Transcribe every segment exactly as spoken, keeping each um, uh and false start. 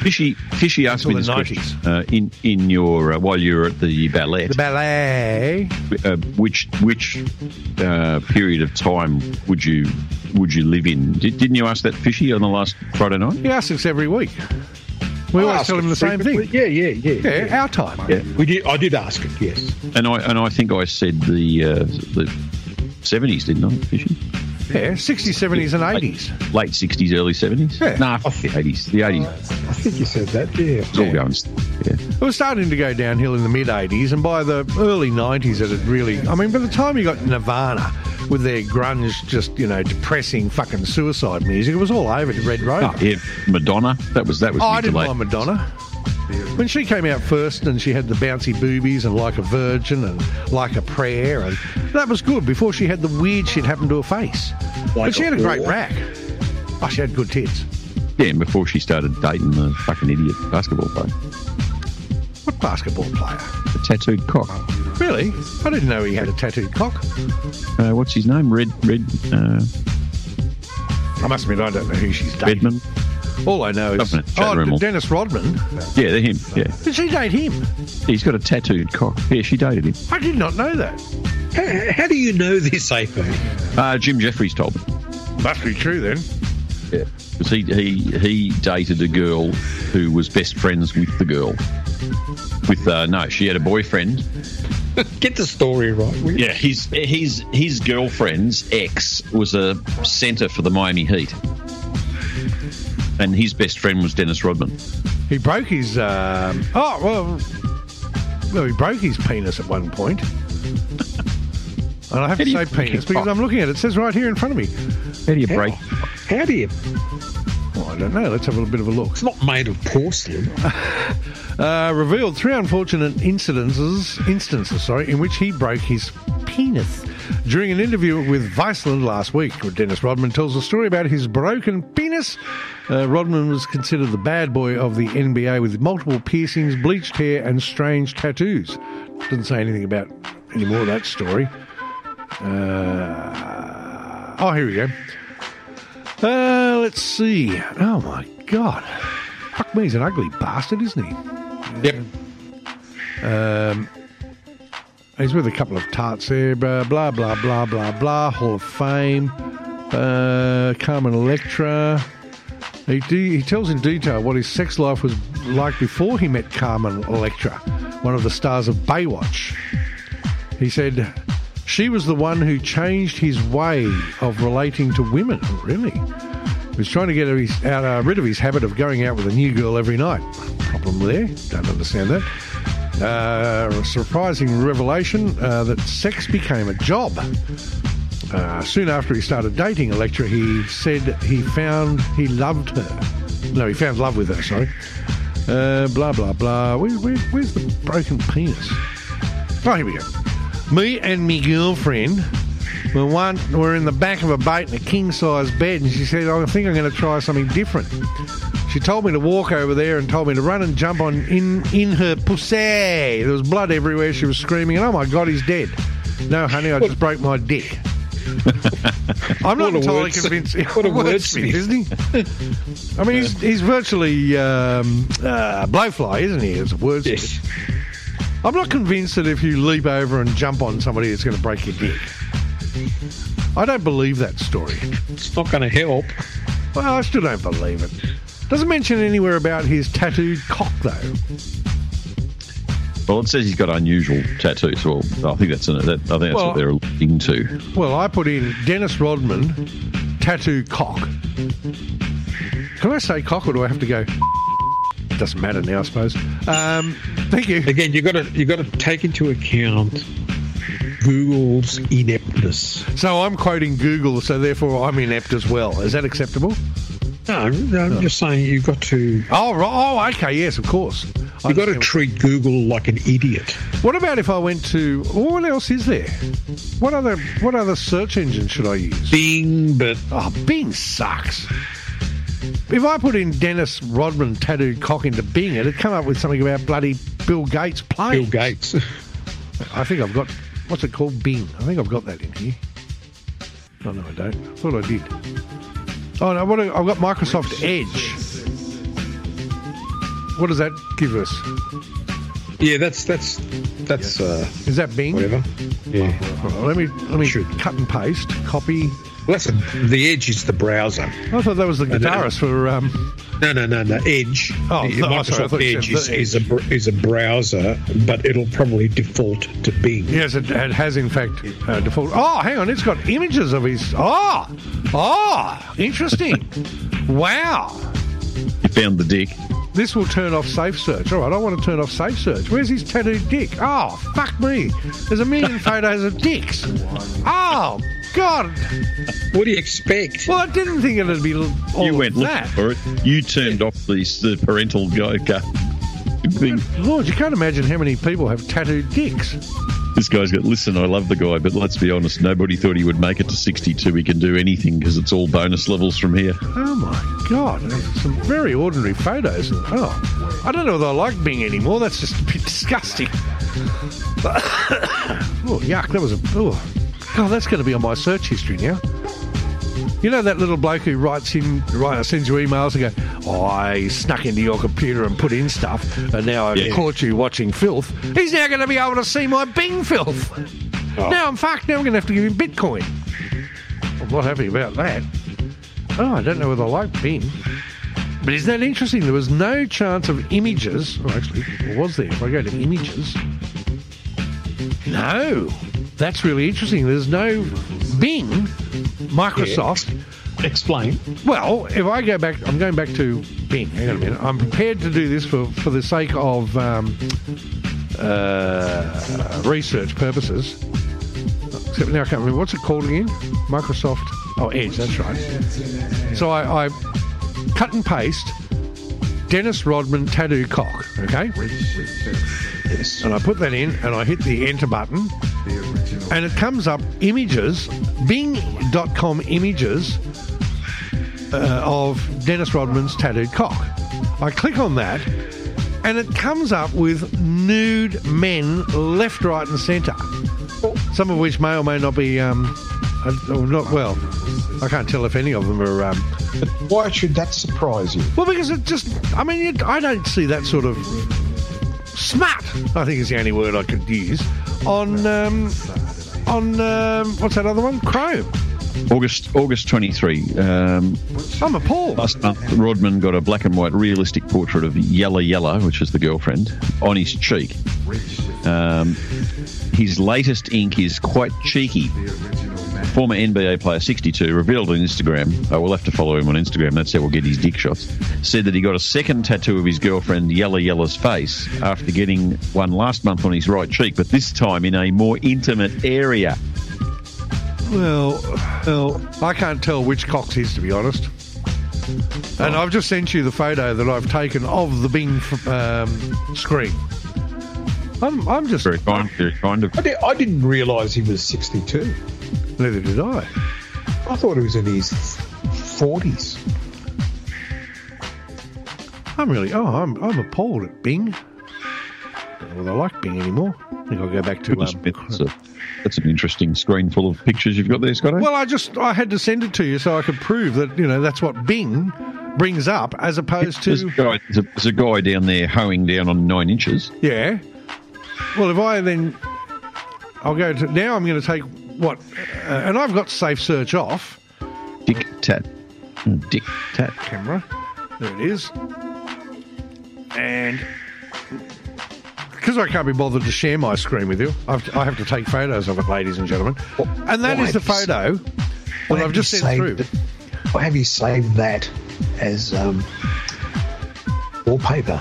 Fishy, Fishy asked me this question uh, in in your uh, while you were at the ballet. The ballet. Uh, which which uh, period of time would you would you live in? Did, didn't you ask that Fishy on the last Friday night? He asks us every week. We I always tell him the same thing. Yeah, yeah, yeah, Yeah, yeah. our time. Yeah, we did. I did ask it. Yes. And I and I think I said the uh, the seventies, didn't I, Fishy? Yeah, sixties, seventies and eighties. Late, late sixties, early seventies? Yeah. Nah, the eighties. The eighties. I think you said that. Yeah. It's all going. Yeah. It was starting to go downhill in the mid-eighties, and by the early nineties it had really... I mean, by the time you got Nirvana with their grunge, just, you know, depressing fucking suicide music, it was all over the Red Rover. Oh, yeah. Madonna. That was that was. Oh, I didn't late. mind Madonna. When she came out first and she had the bouncy boobies and Like a Virgin and Like a Prayer, and that was good before she had the weird shit happen to her face. Like but she a had a great whore. rack. Oh, she had good tits. Yeah, and before she started dating the fucking idiot basketball player, What basketball player? the tattooed cock. Really? I didn't know he had a tattooed cock. Uh, what's his name? Red Red uh, I must admit, I don't know who she's dating. Redmond. All I know is... Something, chat Oh, room or- Dennis Rodman. Yeah, they're him. Yeah, Did she date him? he's got a tattooed cock. Yeah, she dated him. I did not know that. How, how do you know this, A P? Uh, Jim Jeffries told me. Must be true then. Yeah, because he, he he dated a girl who was best friends with the girl. With uh, no, she had a boyfriend. Get the story right. will you? Yeah, his his his girlfriend's ex was a centre for the Miami Heat, and his best friend was Dennis Rodman. He broke his... Um, oh, well... Well, he broke his penis at one point. And I have How to do you say break penis a because cock? I'm looking at it. It says right here in front of me. How do you How, break? how do you... Oh, I don't know. Let's have a bit of a look. It's not made of porcelain. Uh, revealed three unfortunate incidences, instances, sorry, in which he broke his penis. During an interview with Viceland last week, Dennis Rodman tells a story about his broken penis. Uh, Rodman was considered the bad boy of the N B A with multiple piercings, bleached hair, and strange tattoos. Doesn't say anything about any more of that story. Uh, oh, here we go. Uh, let's see. Oh, my God. Fuck me, he's an ugly bastard, isn't he? Yep. Um, he's with a couple of tarts there. Blah, blah, blah, blah, blah, blah. Hall of Fame. Uh, Carmen Electra. He, de- he tells in detail what his sex life was like before he met Carmen Electra, one of the stars of Baywatch. He said, she was the one who changed his way of relating to women. Really? He was trying to get his, out, uh, rid of his habit of going out with a new girl every night. Problem there. Don't understand that. Uh, a surprising revelation uh, that sex became a job. Uh, soon after he started dating Electra, he said he found he loved her. No, he found love with her, sorry. Uh, blah, blah, blah. Where, where, where's the broken penis? Oh, here we go. Me and me girlfriend were, one, were in the back of a boat in a king-size bed, and she said, I think I'm going to try something different. She told me to walk over there and told me to run and jump on in, in her pussy. There was blood everywhere. She was screaming, and oh, my God, he's dead. No, honey, I just broke my dick. I'm not What a entirely wordsmith. convinced. What a wordsmith, wordsmith. isn't he? I mean, he's, he's virtually um, uh, blowfly, isn't he? As a wordsmith. Yes. I'm not convinced that if you leap over and jump on somebody, it's going to break your dick. I don't believe that story. It's not going to help. Well, I still don't believe it. Doesn't mention anywhere about his tattooed cock, though. Well, it says he's got unusual tattoos. Well, I think that's, an, that, I think that's Well- what they're alluding to. Well, I put in Dennis Rodman, tattooed cock. Can I say cock, or do I have to go... Doesn't matter now, I suppose. Um, thank you. Again, you got to you got to take into account Google's ineptness. So I'm quoting Google, so therefore I'm inept as well. Is that acceptable? No, no I'm just saying you've got to Oh, right. Oh, okay, yes, of course. I you've got to understand. treat Google like an idiot. What about if I went to... What else is there? What other what other search engine should I use? Bing, but Oh, Bing sucks. If I put in Dennis Rodman tattooed cock into Bing, it'd come up with something about bloody Bill Gates Bill planes. Gates. I think I've got... What's it called? Bing. I think I've got that in here. Oh, no, I don't. I thought I did. Oh, no, what, I've got Microsoft Edge. what does that give us? Yeah, that's that's that's uh, Is that Bing? whatever. Yeah. All right, let me let me Should. cut and paste, copy. Well, that's a, the Edge is the browser. I thought that was the no. guitarist for. Um, No, no, no, no. Edge. Oh, the, oh, sorry, I Microsoft thought you Edge said is, the is a br- is a browser, but it'll probably default to Bing. yes, it, it has in fact uh, default. Oh, hang on, it's got images of his. Oh, oh, interesting. Wow. You found the dick. This will turn off safe search. All right, I want to turn off safe search. Where's his tattooed dick? Oh, fuck me. There's a million photos of dicks. Oh, God. What do you expect? Well, I didn't think it'd be all You of went looking that. for it. You turned off the, the parental go- go- thing. Lord, you can't imagine how many people have tattooed dicks. This guy's got, listen, I love the guy, but let's be honest, nobody thought he would make it to sixty-two. He can do anything because it's all bonus levels from here. Oh, my God. There's some very ordinary photos. Oh, I don't know whether I like Bing anymore. That's just a bit disgusting. Oh, yuck. That was a... Oh, God, that's going to be on my search history now. You know that little bloke who writes in, right, sends you emails and go, oh, I snuck into your computer and put in stuff, and now I've Yeah. caught you watching filth. He's now going to be able to see my Bing filth. Oh. Now I'm fucked. Now I'm going to have to give him Bitcoin. I'm not happy about that. Oh, I don't know whether I like Bing. But isn't that interesting? There was no chance of images. Oh, actually, what was there? If I go to images. No. That's really interesting. There's no Bing, Microsoft. Explain. Well, if I go back, I'm going back to Bing. Hang on a minute. I'm prepared to do this for, for the sake of um, uh, research purposes. Except now I can't remember. What's it called again? Microsoft. Oh, Edge, that's right. So I, I cut and paste Dennis Rodman tattoo cock, okay? Yes. And I put that in and I hit the enter button and it comes up images, bing dot com images uh, of Dennis Rodman's tattooed cock. I click on that and it comes up with nude men left, right and centre. Some of which may or may not be, um, uh, not well, I can't tell if any of them are... Um, But why should that surprise you? well, because it just, I mean, it, I don't see that sort of smut, I think is the only word I could use, on, um, on um, what's that other one? Chrome. August August twenty-third. Um, I'm appalled. last month, Rodman got a black and white realistic portrait of Yella Yella, which is the girlfriend, on his cheek. Um, his latest ink is quite cheeky. Former N B A player sixty-two revealed on Instagram, oh, we'll have to follow him on Instagram, that's how we'll get his dick shots, said that he got a second tattoo of his girlfriend Yella Yella's face after getting one last month on his right cheek, but this time in a more intimate area. Well, well, I can't tell which cock's his, to be honest. And I've just sent you the photo that I've taken of the Bing um, screen. I'm, I'm just... Very kind, very kind of. I, di- I didn't realise he was sixty-two. Neither did I. I thought he was in his forties. I'm really... Oh, I'm, I'm appalled at Bing. I don't know whether I like Bing anymore. I think I'll go back to... Goodness, Um, that's, a, that's an interesting screen full of pictures you've got there, Scotto. well, I just... I had to send it to you so I could prove that, you know, that's what Bing brings up as opposed there's, a to... guy, there's, a, there's a guy down there hoeing down on nine inches. Yeah. Well, if I then... I'll go to... Now I'm going to take... What? Uh, and I've got safe search off. Dick tat. Dick tat. Camera. There it is. And... Because I can't be bothered to share my screen with you, I've to, I have to take photos of it, ladies and gentlemen. And that why is the have you s- photo Why that have I've just you sent saved through. it- Why have you saved that as um, wallpaper?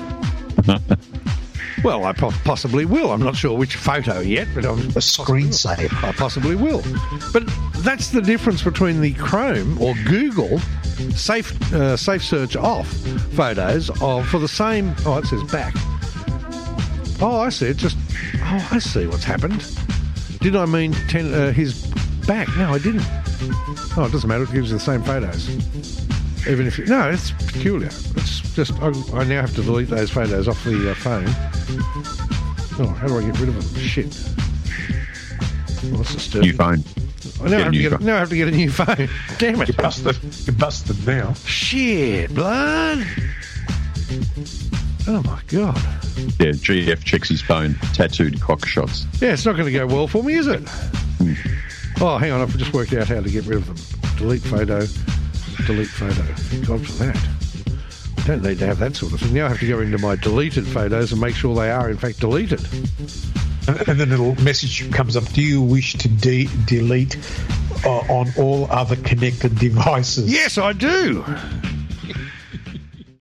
Well, I po- possibly will. I'm not sure which photo yet, but I'm A screensaver. I possibly will. But that's the difference between the Chrome or Google safe uh, safe search off photos of for the same. Oh, it says back. Oh, I see. It just. Oh, I see what's happened. Did I mean ten, uh, his back? No, I didn't. Oh, it doesn't matter. It gives you the same photos. Even if you, no, it's peculiar. It's just I, I now have to delete those photos off the uh, phone. Oh, how do I get rid of them? Shit. Well, that's disturbing. New phone. Oh, now, I Get a have to new get, phone. now I have to get a new phone. Damn it. You're busted. You're busted now. Shit, blood. Oh, my God. Yeah, G F checks his phone. Tattooed cock shots. Yeah, it's not going to go well for me, is it? Hmm. Oh, hang on. I've just worked out how to get rid of them. Delete photo. Delete photo. Thank God for that. I don't need to have that sort of thing. Now I have to go into my deleted photos and make sure they are, in fact, deleted. And then a little message comes up. Do you wish to de- delete uh, on all other connected devices? Yes, I do.